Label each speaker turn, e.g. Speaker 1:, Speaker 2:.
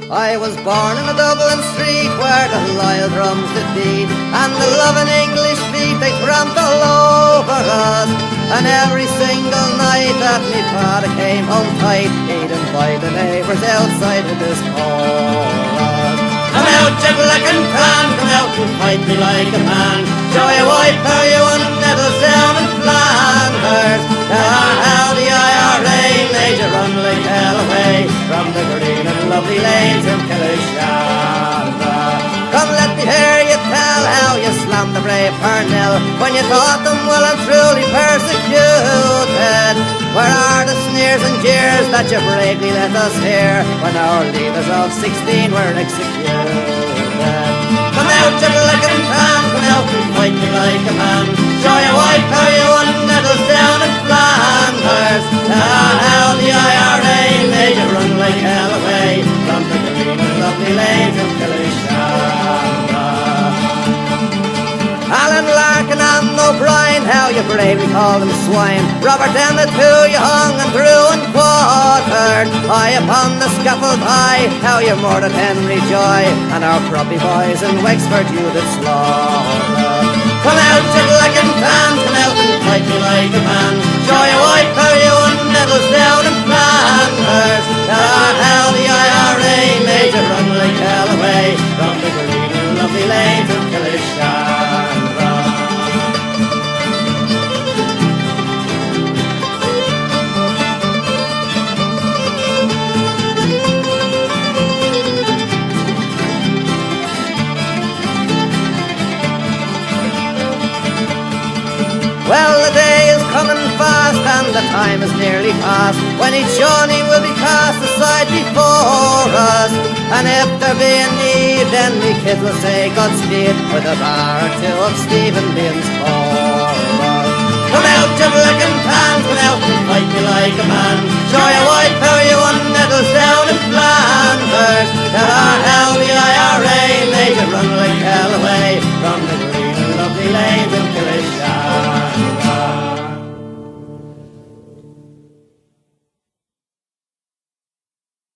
Speaker 1: I was born in a Dublin street where the loyal drums did beat, and the loving English feet they tramped all over us. And every single night that me father came home tight, he'd invite the neighbours outside of this chorus. Come out, you black and tan, come out and fight me like a man. Show you white, how you won medals down in Flanders. Tell her how the IRA made you run like hell away from the green and lovely lanes in Killeshandra. Come let me hear you tell how you slammed the brave Purnell when you thought them well and truly persecuted. Where are the sneers and jeers that you bravely let us hear when our leaders of 16 were executed? Come out, you black and tan, come out and fight me like a man. Show you white, how you won medals down in Flanders. How the IRA made you run like hell away from the green and lovely lanes of Killeshandra. Alan Larkin and O'Brien, how you bravely called them swine. Robert Emmett, who you hung and threw and quartered. High upon the scaffold high, how you murdered Henry Joy, and our Croppy boys in Wexford you did slaughter. Come out, you black and tan, come out and fight me like a man. Show you white, how you won medals down in Flanders. How the IRA made you run like hell away from the green and lovely lanes of Killeshandra. Well, the day is coming fast and the time is nearly past when each Shawnee will be cast aside before us. And if there be a need, then me kids will say Godspeed with a bar or two of Stephen Bean's chorus. Come out, you black and tan, come out and fight me like